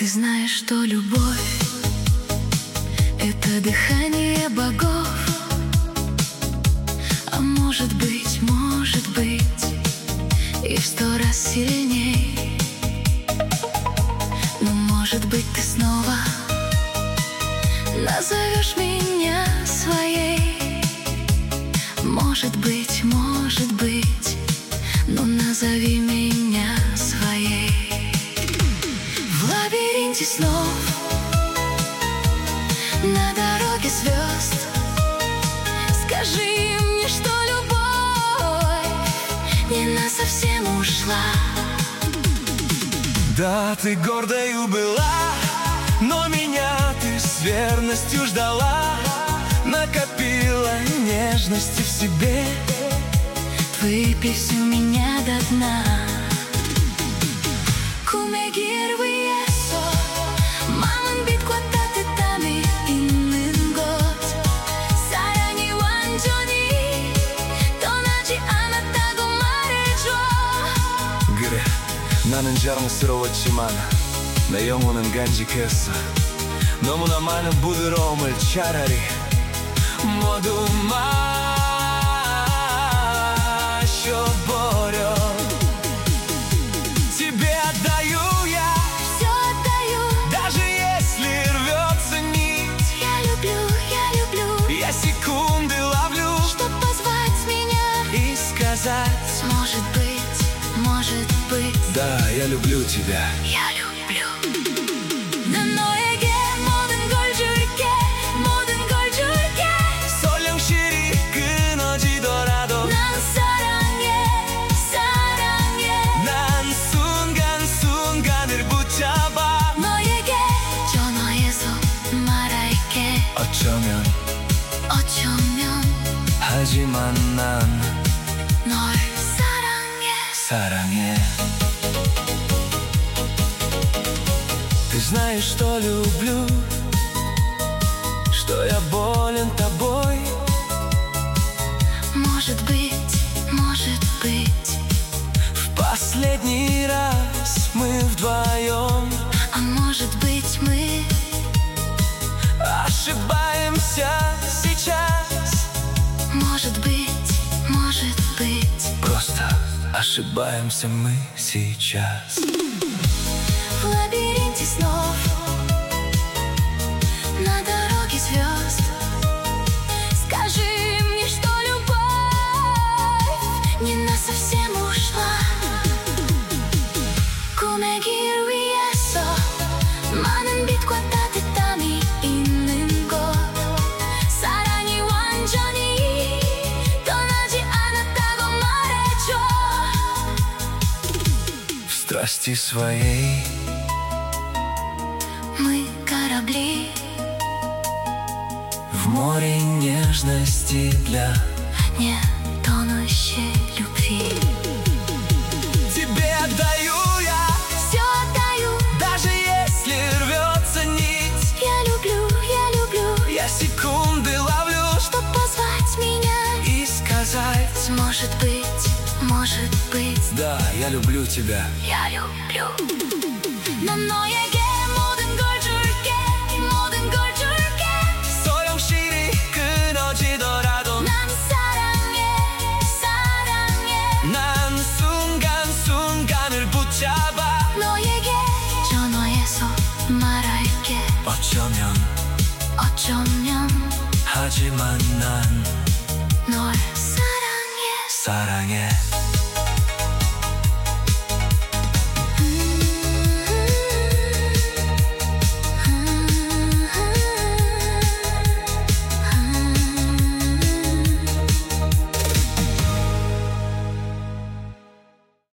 знаешь, что любовь — это дыхание богов. А может быть, и в 100 раз сильней. Но может быть, ты снова назовешь меня своей. Может быть, но назови меня своей. В лабиринте снов, на дороге звезд, скажи мне, что любовь не насовсем ушла. Да, ты гордою была, но меня ты с верностью ждала. Накопила нежности в себе. Выпей всю меня до дна. Come girviyeso, mamın bitquatate tami 있는 곳. 사랑이 완전히 떠나지 않았다고 말해줘. 그래, 나는 자랑스러웠지만 내 영혼은 간직했어. 너무나 많은 부드러움을 차라리 모두 마셔버려. Тебе отдаю я, все отдаю, даже если рвется нить. я люблю, Я секунды ловлю, чтоб позвать меня и сказать: может быть, да, я люблю тебя. я люблю. 난 너에게 모든 걸 줄게, 모든 걸 줄게. 소령실이 끊어지더라도 난 사랑해. 난 순간순간을 붙잡아. 너에게 전화해서 말할게. 어쩌면 하지만 난 널 사랑해. Ты знаешь, что люблю, что я болен тобой. Может быть, В последний раз мы вдвоем а может быть, мы ошибаемся сейчас. может быть, Просто ошибаемся мы сейчас. в лабиринте снов, на дороге звезд, скажи мне, что любовь не насовсем ушла. 꿈의 길 위에서 많은 빛과 따뜻함이 있는 곳. 사랑이 완전히 떠나지 않았다고 말해줘. В страсти своей Мы корабли, в море нежности для не тонущей любви. Тебе отдаю я, Все отдаю, даже если рвется нить. я люблю, Я секунды ловлю, чтоб позвать меня и сказать: может быть, да, я люблю тебя. я люблю. 난 너에게 모든 걸 줄게, 모든 걸 줄게. 소용실이 끊어지더라도 난 사랑해. 난 순간순간을 붙잡아. 너에게 전화해서 말할게. 어쩌면 하지만 난 널 사랑해.